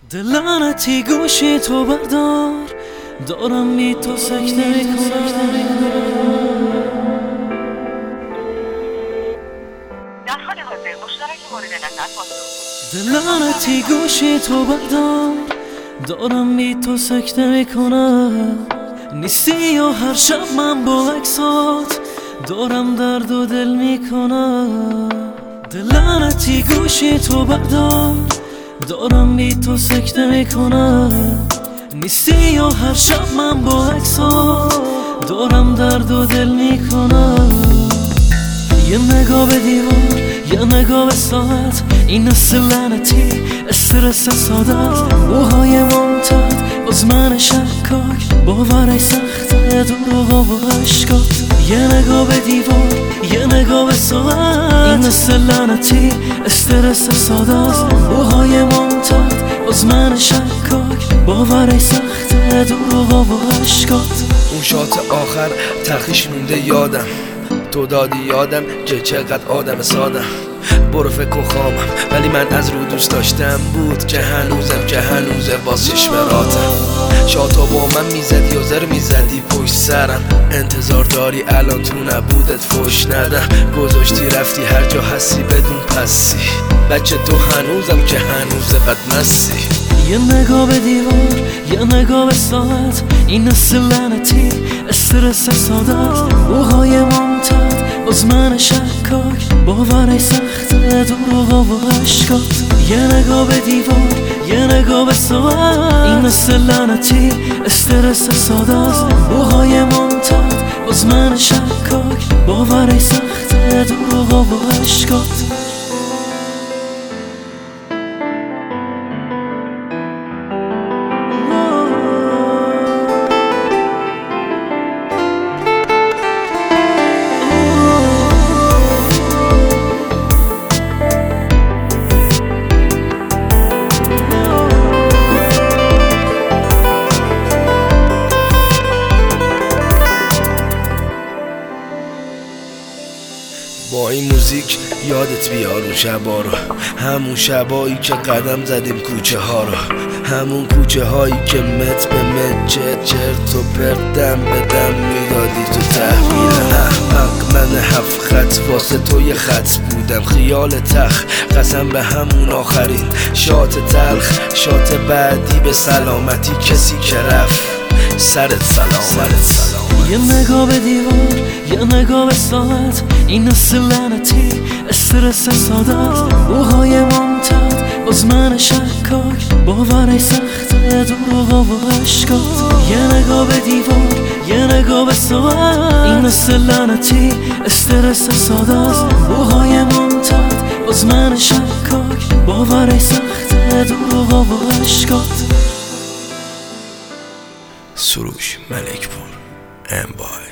دلانتی گوشی تو بردار، دارم بی تو سکته میکنم. دلانتی گوشی تو بردار، دارم بی تو سکته میکنم. نیستی و هر شب من با عکسات دارم درد و دل میکنم. دلانتی گوشی تو بردار، دارم بی تو سکته میکنم. نیستی و هر شب من با عکسات دارم درد و دل میکنم. یه نگاه به دیوار، یه نگاه به ساعت، این است لعنتی استرس سادت. موهای ممتد باز من شکاک، باورای سخته دروغا و عشقات. یه نگاه به دیوار، یه نگاه به ساعت، این است لعنتی استرس سادت. موهای ممتد باز من شکاک، باورای سخته دروغا و عشقات. اون شات آخر تلخیش مونده یادم، تو دادی یادم که چقدر آدم سادم. برو فکر کن خوابم، ولی من از رو دوست داشتم بود که هنوزه باز چشمراتم. شاتا با من میزدی و زر میزدی پشت سرم، انتظار داری الان تو نبودت فوش ندم. گذاشتی رفتی هر جا هستی بدون پسی، بچه تو هنوزم که هنوزه بدمستی. یه نگاه به دیوار، یه نگاه به ساعت، این است لعنتی استرس سادت. موهای ممتد باز من شکاک، باورای سخته دروغا و عشقات. یه نگاه به دیوار، یه نگاه به ساعت، این است لعنتی استرس سادت. موهای ممتد باز من شکاک، باورای سخته دروغا و عشقات. با این موزیک یادت بیار اون شبا رو، همون شبایی که قدم زدیم کوچه ها رو، همون کوچه هایی که مت به مت چرت و پرت دم به دم میدادی تو تحویل احمق. من 7 خط واسه تو یه خط بودم، خیال تخ قسم به همون آخرین شات تلخ. شات بعدی به سلامتی کسی که رفت سرت سلامت. یه نگاه به دیوار، یه نگاه به ساعت، این است لعنتی استرس سادت. موهای ممتد باز من شکاک، باورای سخته دروغا و عشقات. یه نگاه به دیوار، یه نگاه به ساعت، این است لعنتی استرس سادت. موهای ممتد باز من شکاک، باورای سخته دروغا و عشقات. سروش ملکپور امبای